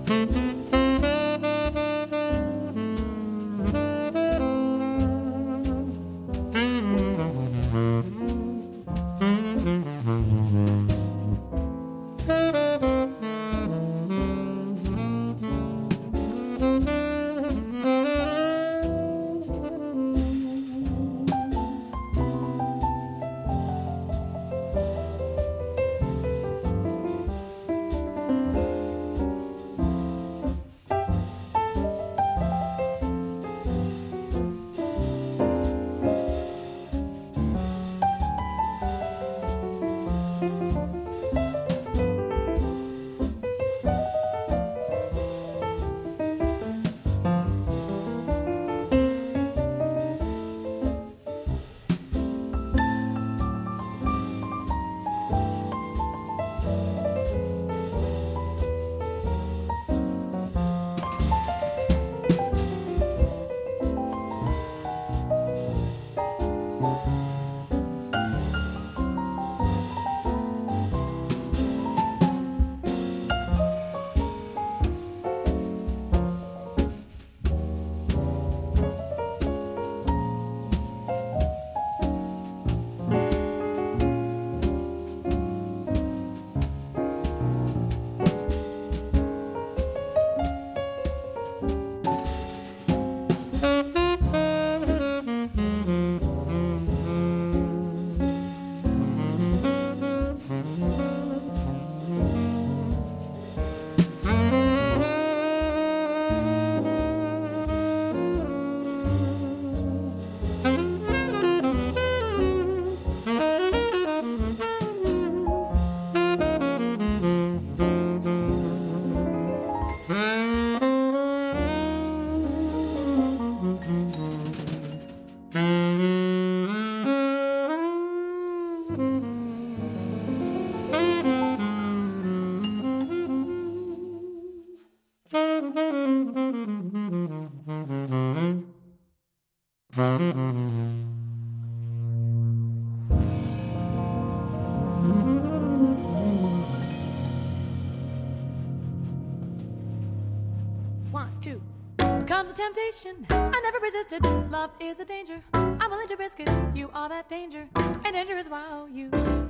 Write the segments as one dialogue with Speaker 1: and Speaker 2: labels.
Speaker 1: Comes a temptation I never resisted. Love is a danger, I'm willing to risk it. You are that danger, and danger is wow you.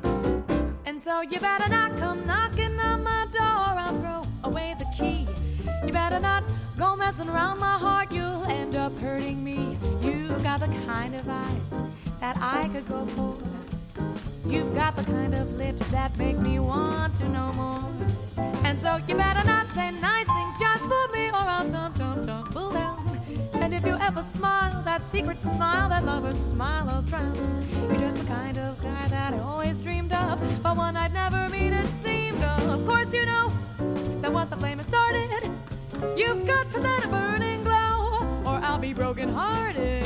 Speaker 1: And so you better not come knocking on my door, I'll throw away the key. You better not go messing around my heart, you'll end up hurting me. You've got the kind of eyes that I could go for. You've got the kind of lips that make me want to know more. And so you better not say nice things just for me, or I'll tumble down. And if you ever smile, that secret smile, that lover's smile, I'll drown. You're just the kind of guy that I always dreamed of, but one I'd never meet, it seemed of. Of course you know that once the flame has started, you've got to let it burn and glow, or I'll be broken-hearted.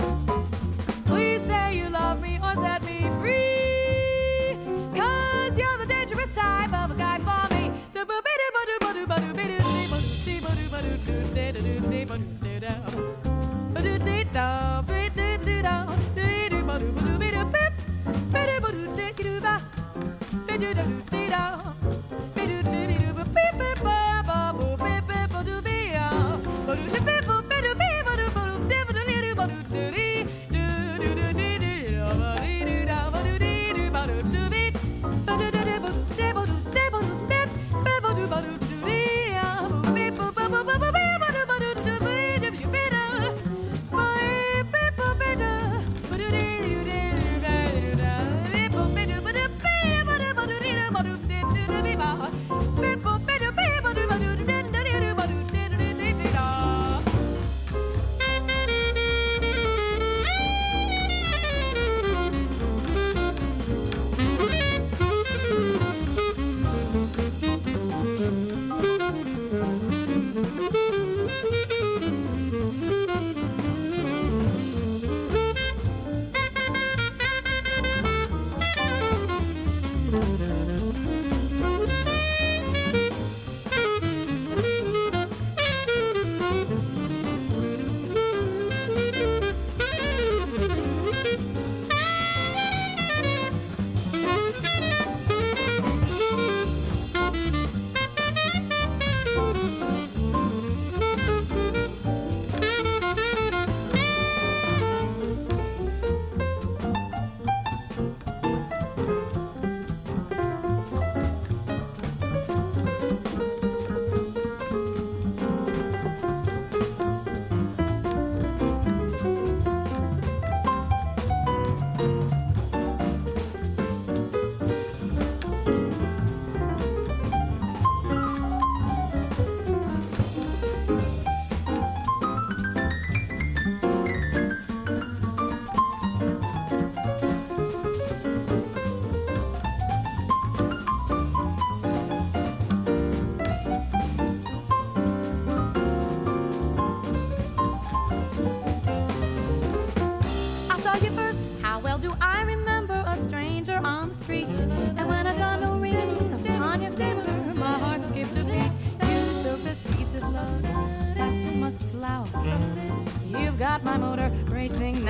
Speaker 1: Please say you love me or set me free, 'cause you're the dangerous type of a guy for me. So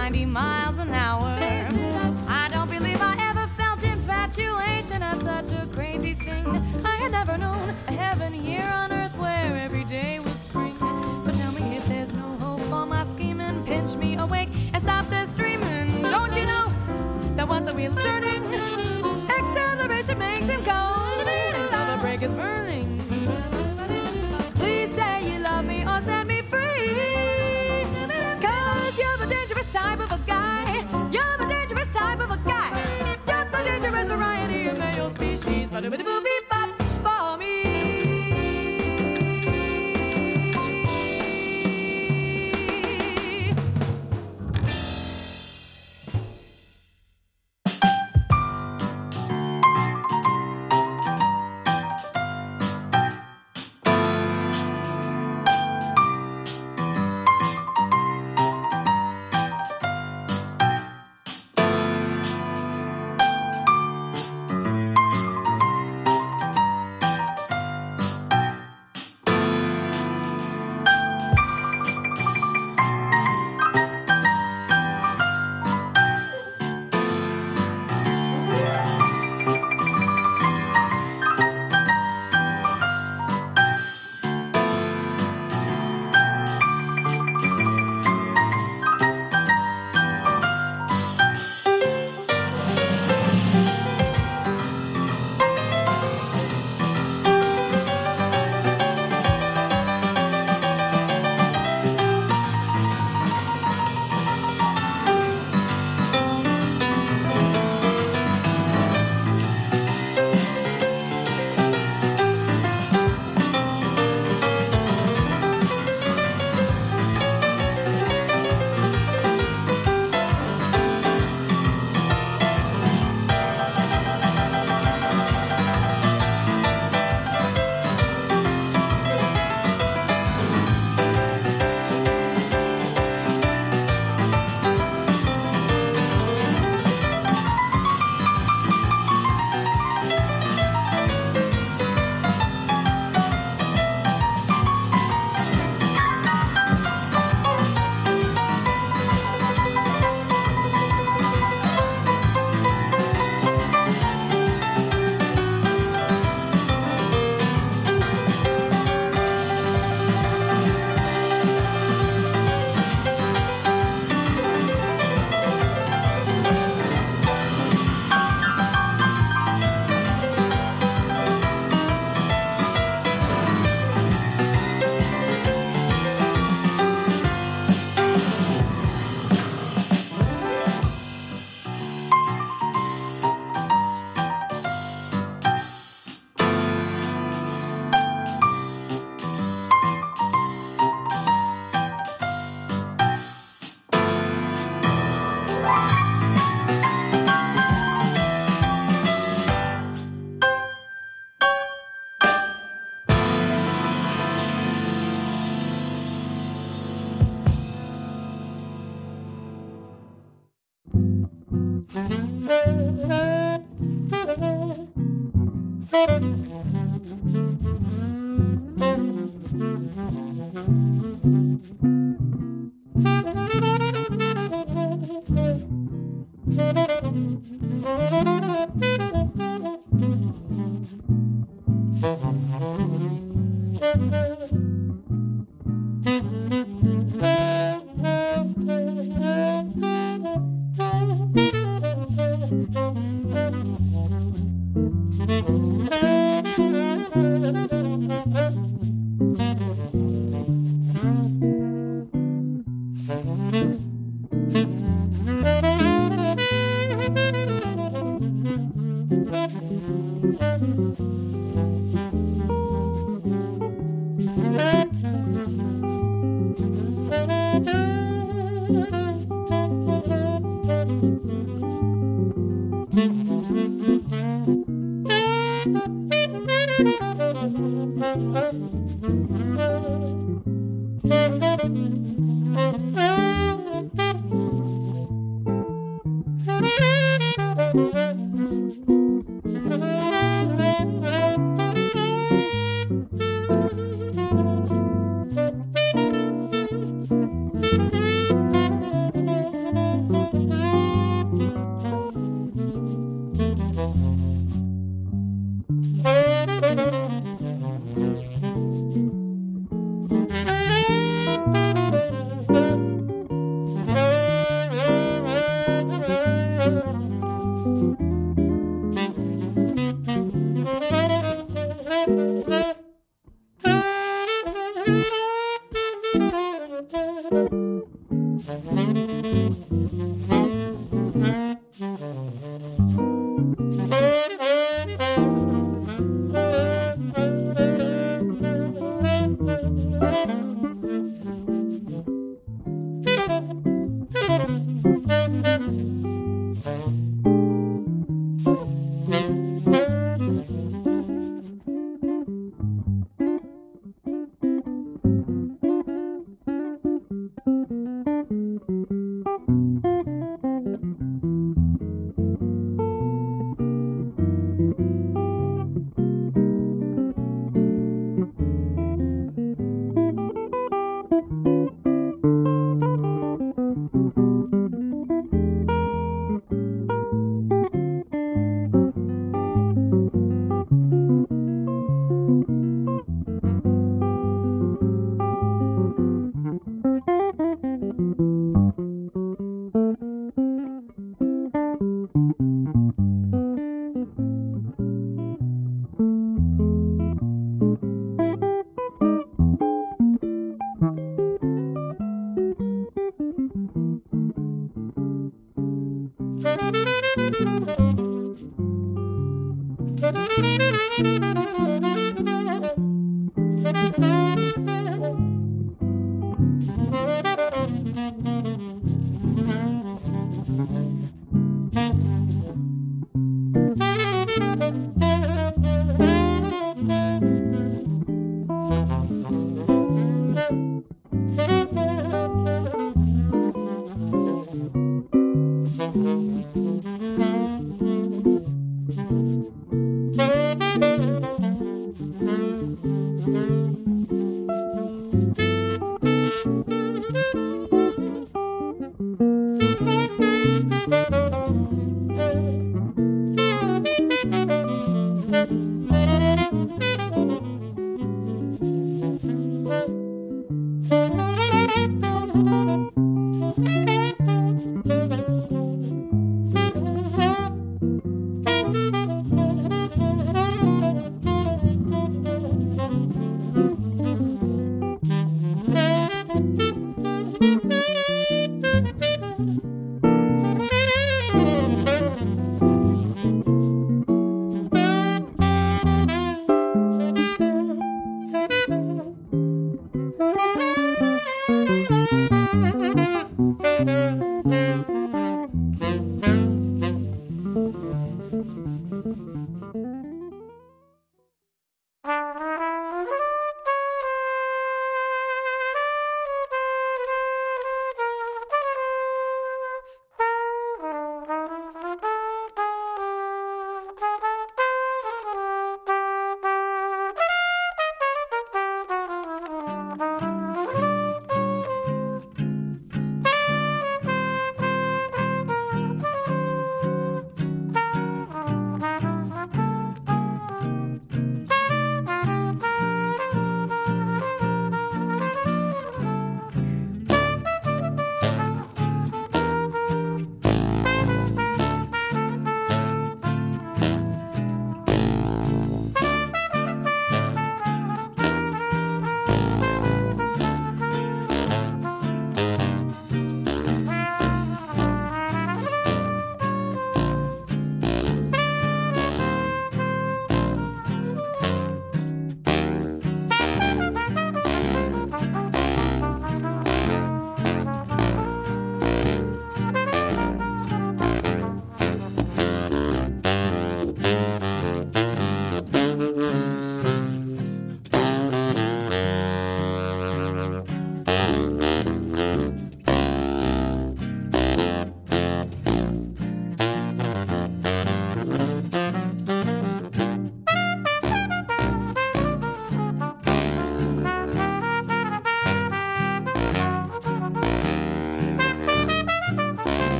Speaker 1: 90 miles an hour. I don't believe I ever felt infatuation at such a crazy sting. I had never known a heaven here on earth where every day was spring. So tell me if there's no hope for my scheming. Pinch me awake and stop this dreaming. Don't you know that once the wheel's turning, acceleration makes him go until the brake is burning. Please say you love me or set me free, 'cause you're the dangerous type of a guy. You're the dangerous type of a guy. You're the dangerous variety of male species. Ba-da-ba-da-boo-beep-bop for me.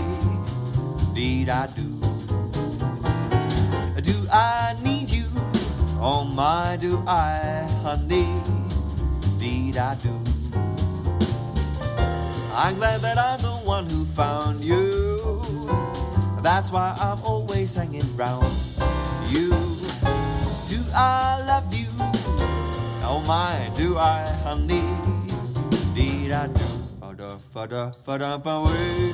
Speaker 2: dee da do. Do I need you? Oh my, do I, honey, dee da do. I'm glad that I'm the one who found you. That's why I'm always hanging round you. Do I love you? Oh my, do I, honey, dee da do. Fa-da, fa-da, fa-da, fa-way.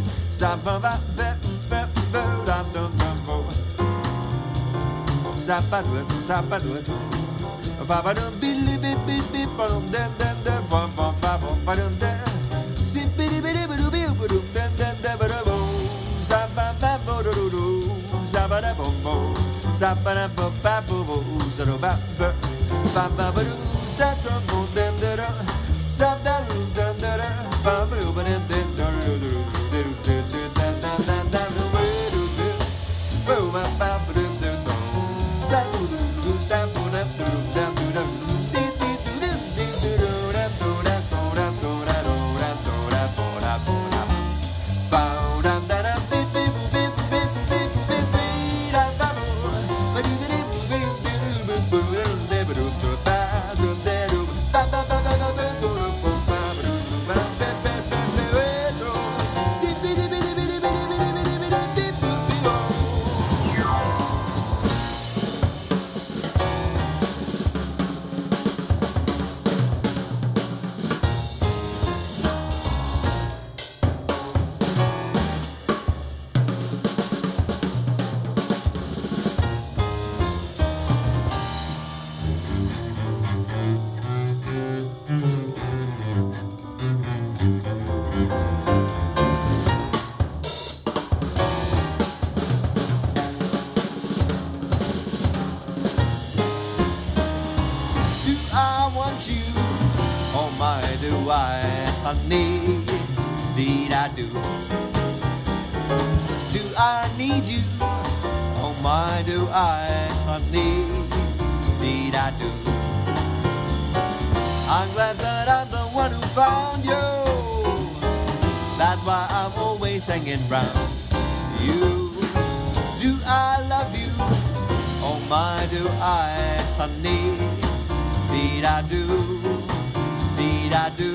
Speaker 2: Sa-ba-ba-ba-ba-ba-da-dum-dum-bo. Sa-ba-do-do, sa-ba-do-do. Ba-ba-dum, bili-bip-bip-bip-ba-dum, dum-dum-dum, ba-ba-ba-ba-ba-dum-dum. Sim-bidi-bidi-bidi-bidi-bidi-bidi-bidi-bidi-bidi. Dum-dum-dum-ba-da-bo. Sa-ba-ba-bo-do-do-do. Sa-ba-da-bum-bo. Sa-ba-da-ba-ba-bo-bo. Sa-do-ba-ba. Ba-ba-ba-do. Sa-dum-bo-dum-da-da. Sa-da-do-dum-da-da. Ba-ba-do-ba-dum-dum-da-da. Honey, dee da do. Do I need you? Oh my, do I, honey, dee da do. I'm glad that I'm the one who found you. That's why I'm always hanging round you. Do I love you? Oh my, do I, honey, dee da do, dee da do.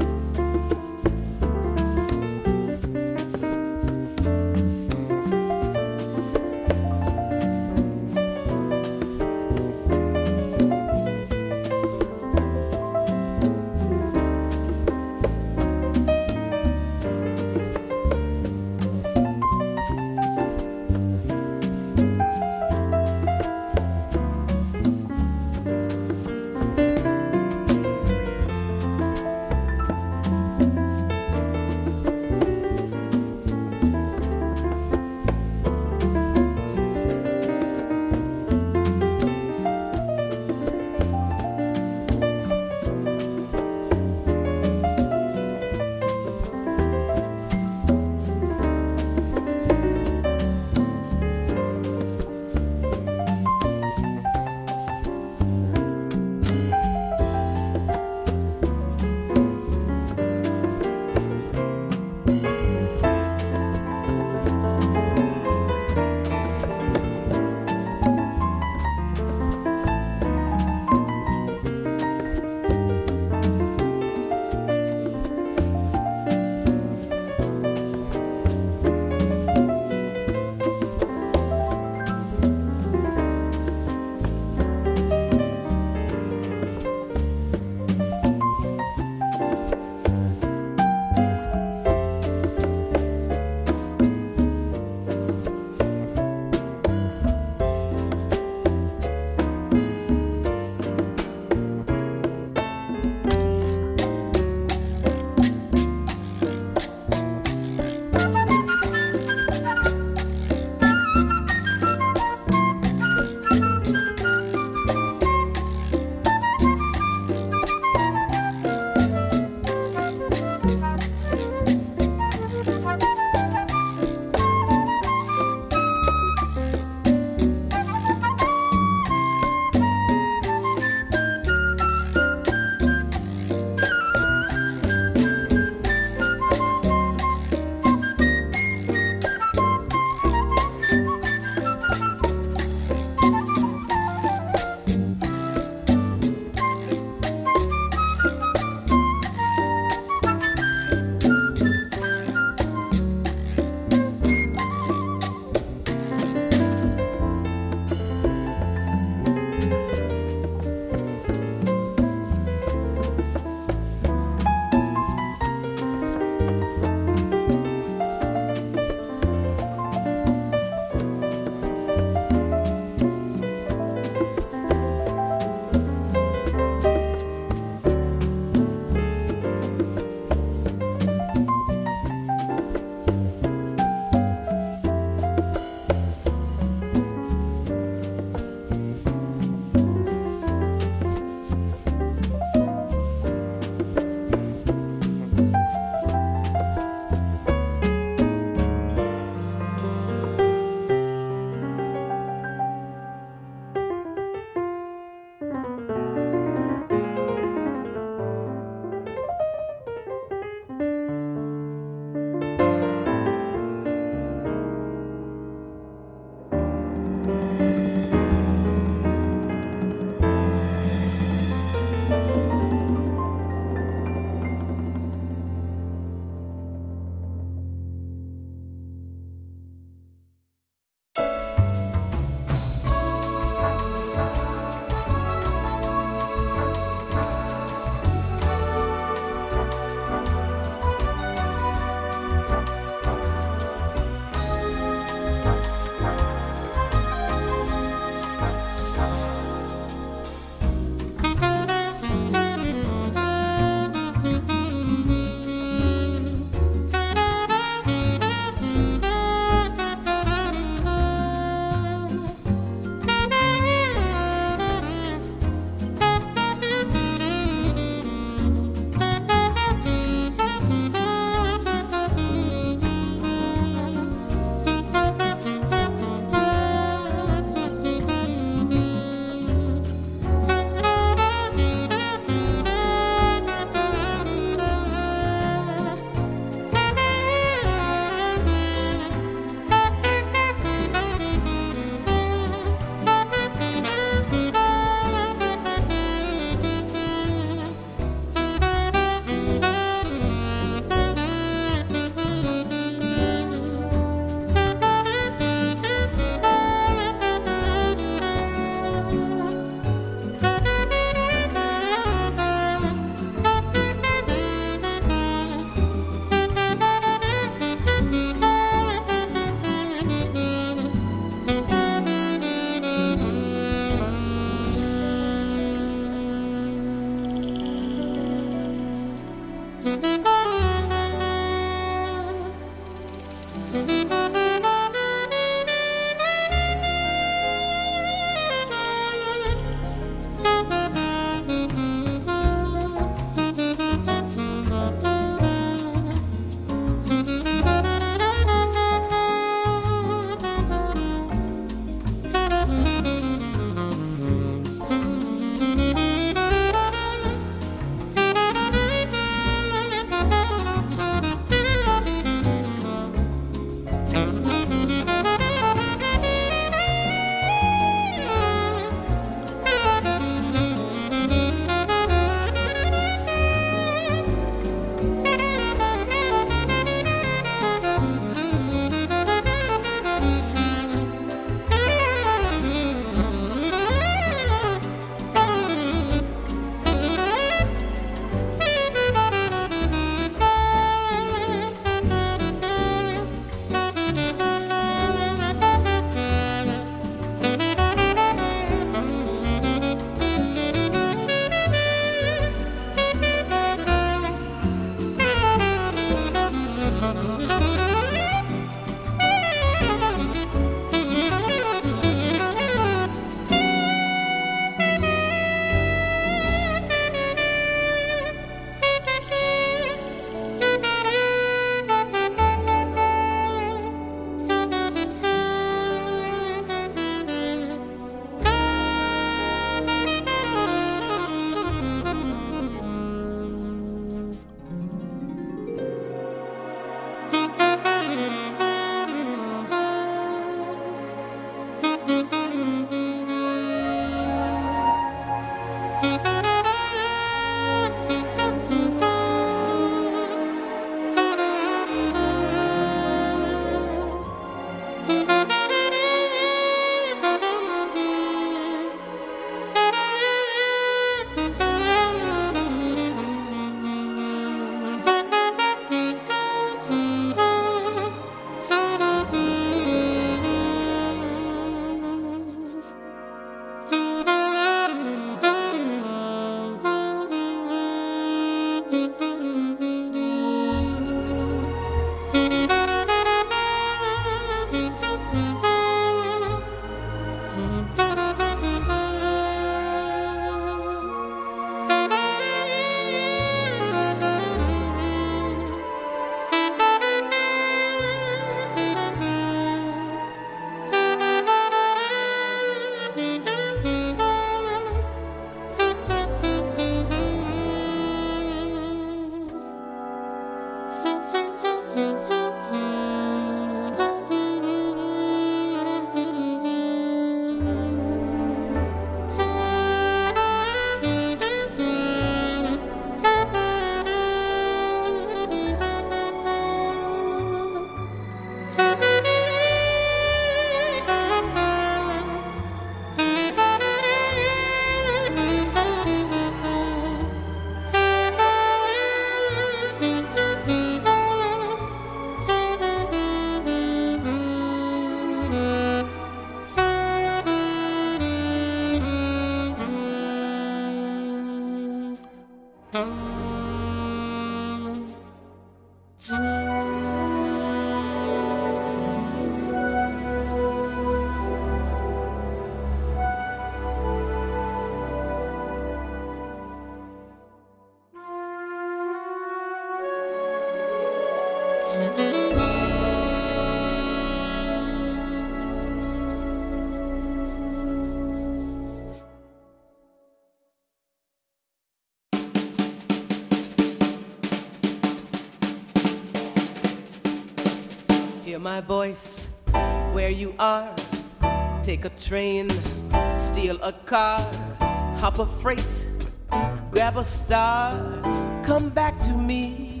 Speaker 3: Hear my voice where you are. Take a train, steal a car, hop a freight, grab a star, come back to me.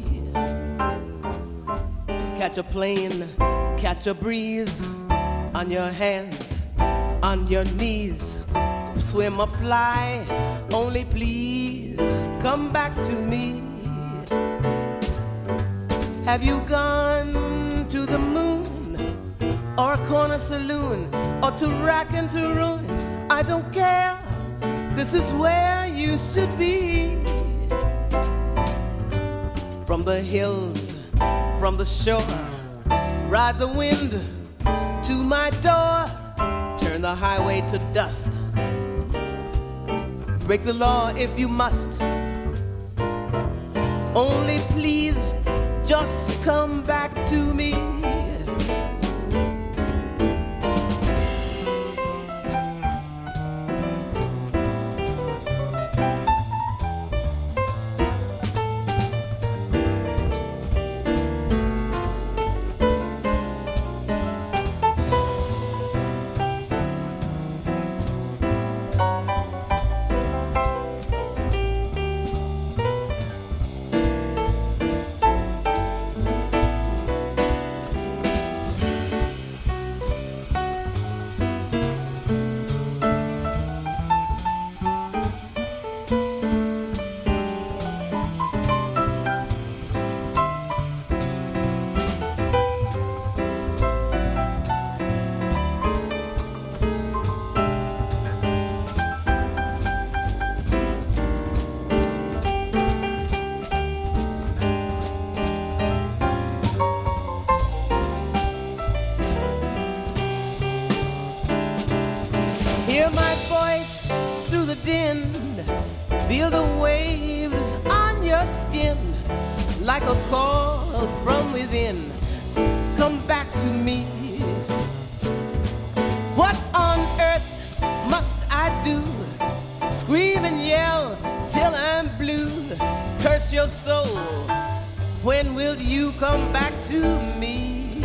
Speaker 3: Catch a plane, catch a breeze, on your hands, on your knees, swim or fly, only please come back to me. Have you gone to the moon, or a corner saloon, or to rack and to ruin? I don't care, this is where you should be. From the hills, from the shore, ride the wind to my door, turn the highway to dust, break the law if you must. Only please just come back to me. Hear my voice through the din, feel the waves on your skin, like a call from within. Come back to me. What on earth must I do? Scream and yell till I'm blue. Curse your soul. When will you come back to me?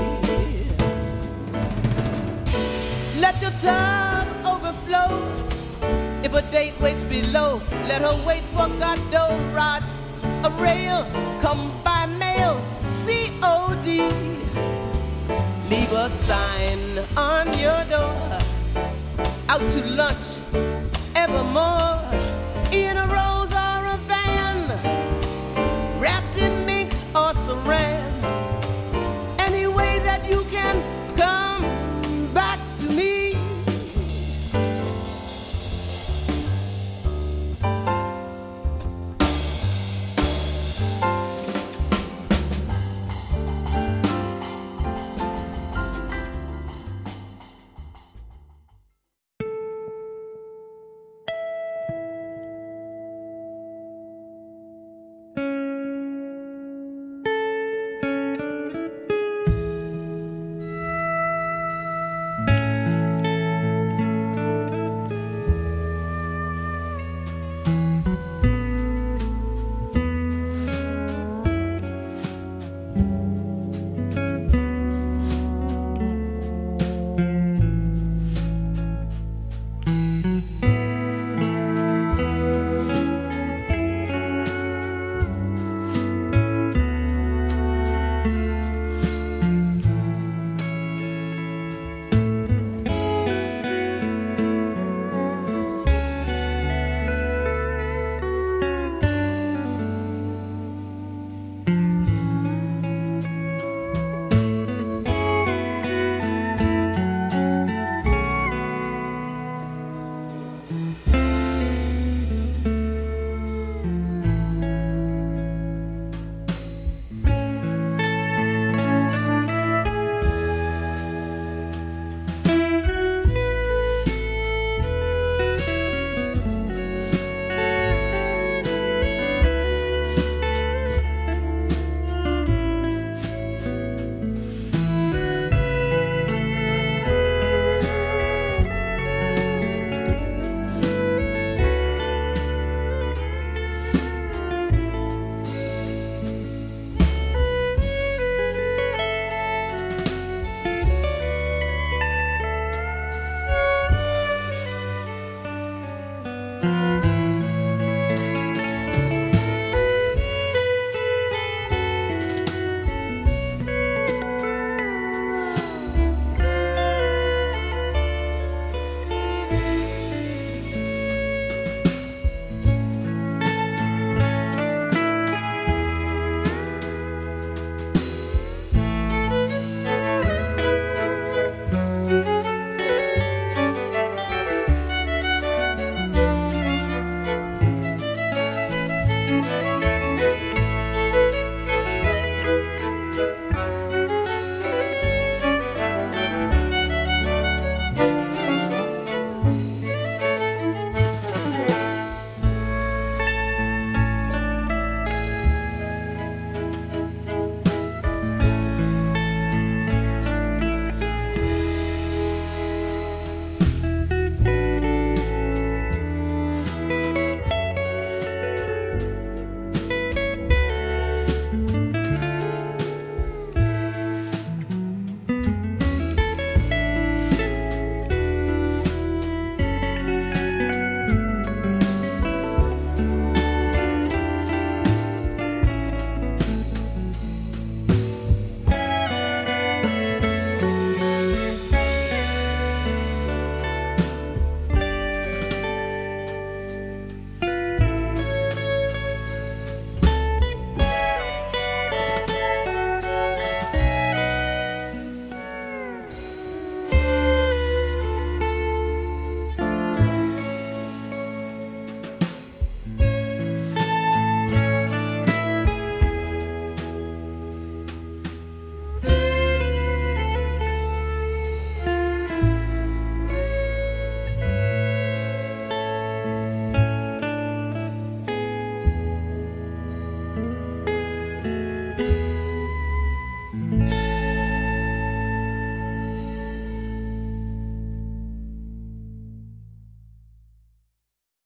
Speaker 3: Let your tongue overflow. If a date waits below, let her wait for Godot. Rod a rail, come by mail, COD. Leave a sign on your door. Out to lunch, evermore. In a rose or a van, wrapped in mink or saran. Any way that you can come back to me.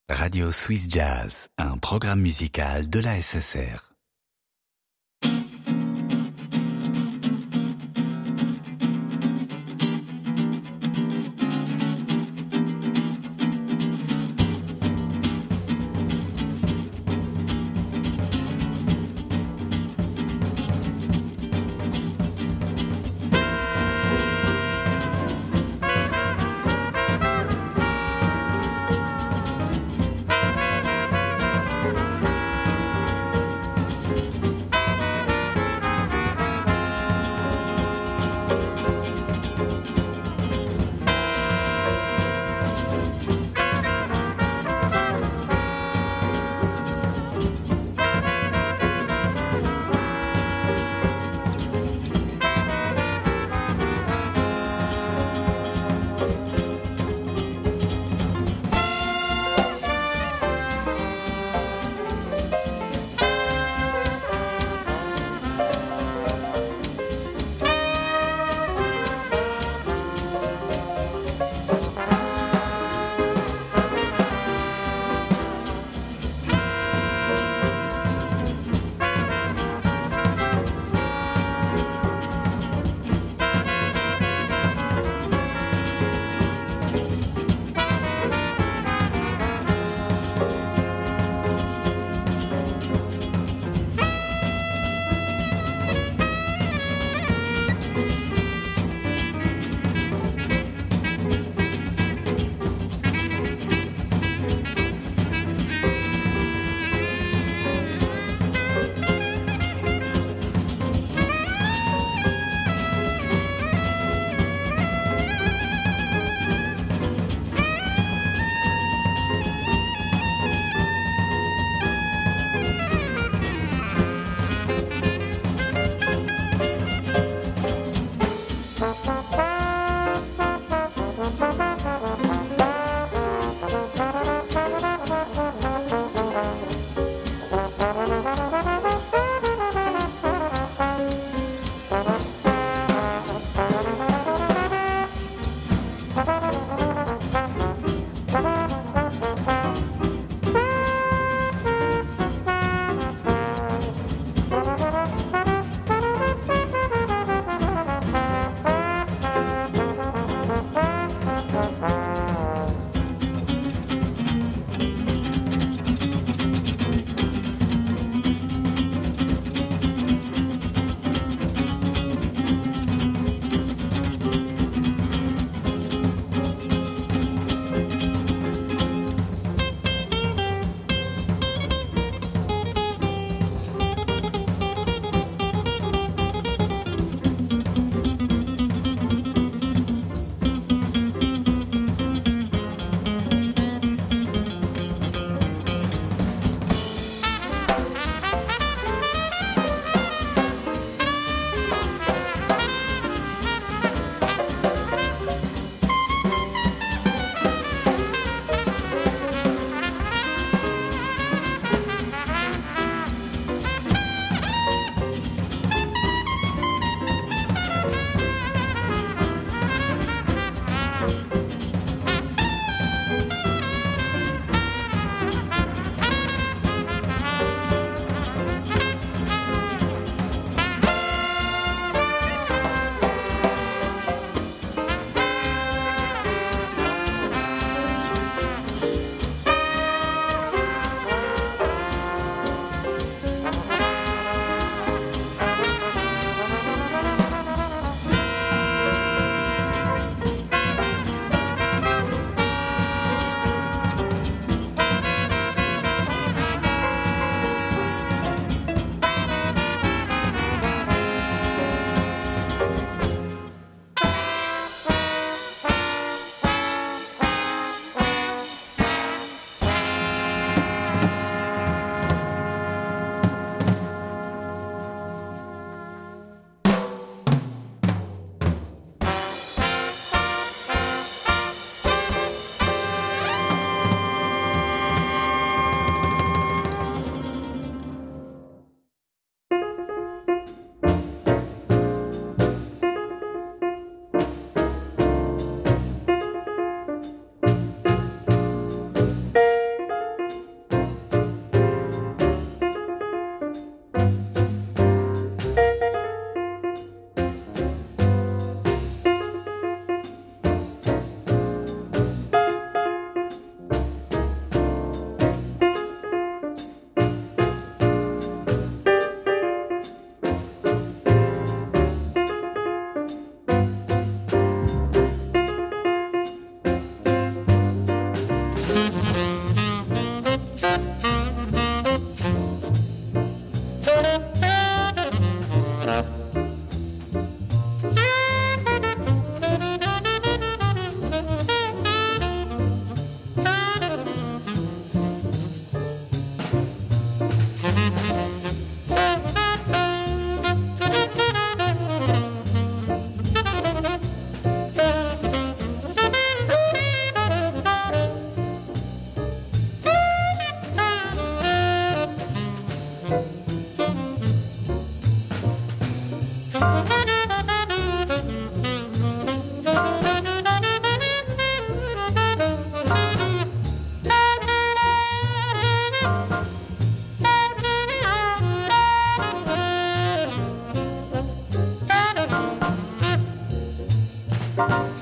Speaker 4: Radio Swiss Jazz, un programme musical de la SSR.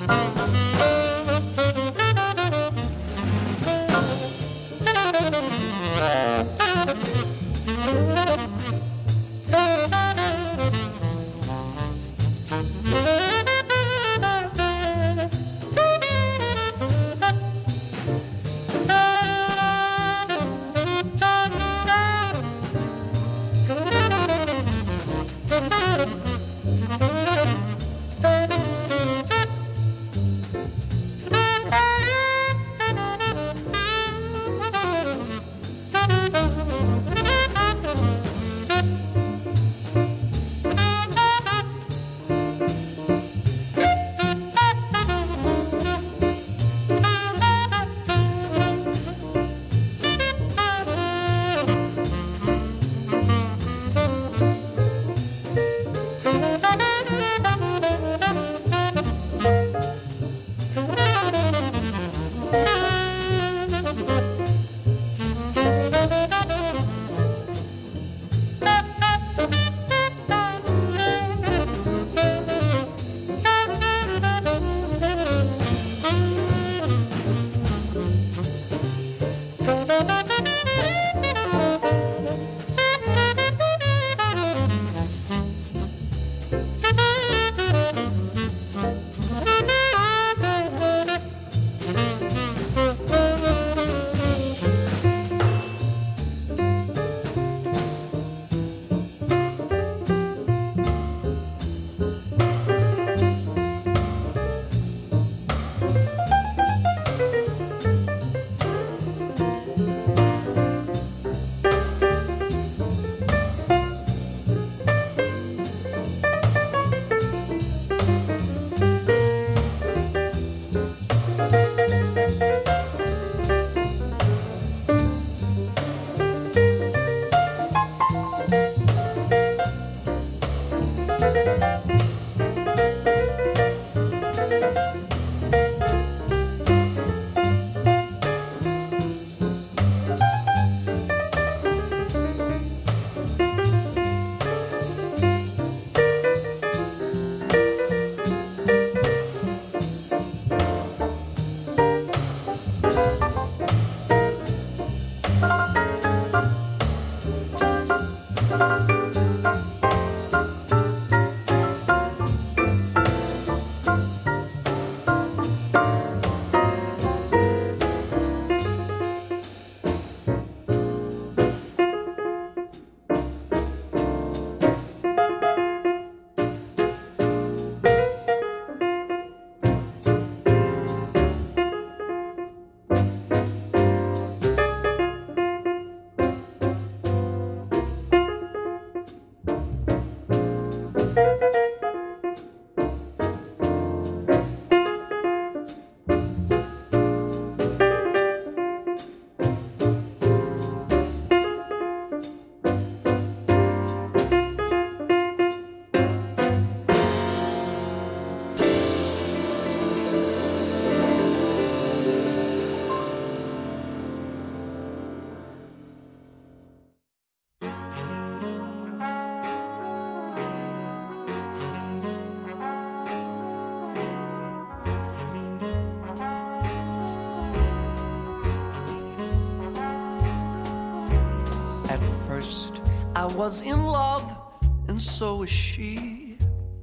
Speaker 5: I was in love, and so was she.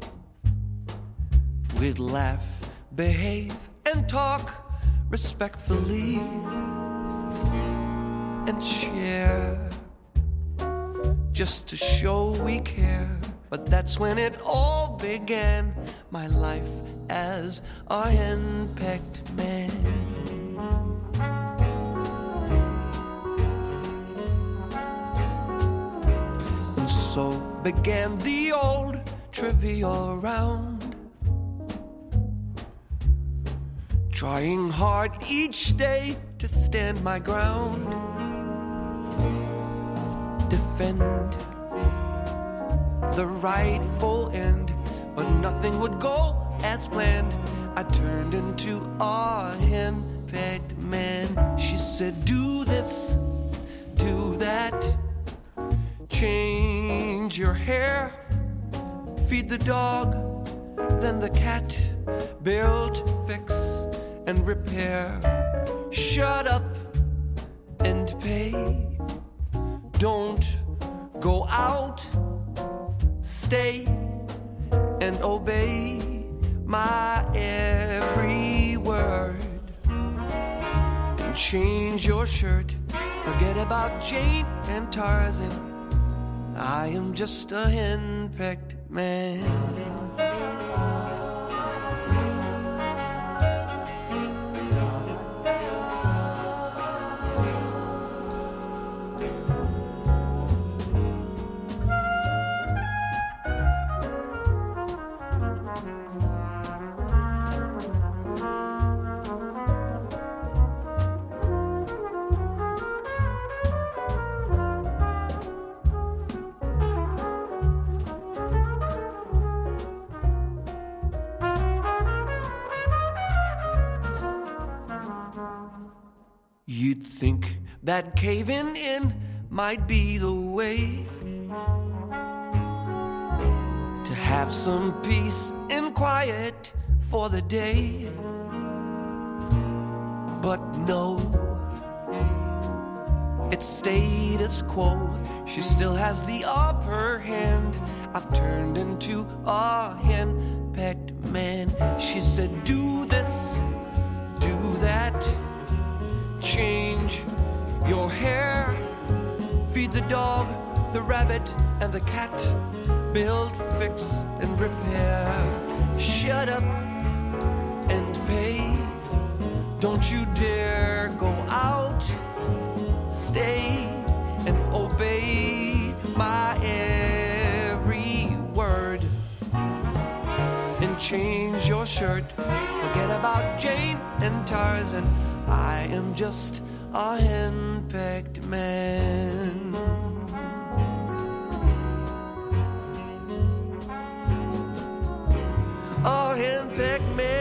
Speaker 5: We'd laugh, behave, and talk respectfully, and share, just to show we care. But that's when it all began, my life as a henpecked man. So began the old trivia round, trying hard each day to stand my ground, defend the rightful end, but nothing would go as planned. I turned into a henpecked man. She said, do this, do that, change your hair, feed the dog, then the cat. build, fix, and repair. Shut up and pay. Don't go out, stay and obey my every word. And change your shirt, forget about Jane and Tarzan. I am just a henpecked man. You'd think that caving in might be the way to have some peace and quiet for the day. But no, it's status quo. She still has the upper hand. I've turned into a henpecked man. She said, do this, do that. Change your hair, feed the dog, the rabbit, and the cat. Build, fix, and repair. Shut up and pay. Don't you dare go out. Stay and obey my every word. And change your shirt. Forget about Jane and Tarzan. I am just a henpecked man. A henpecked man.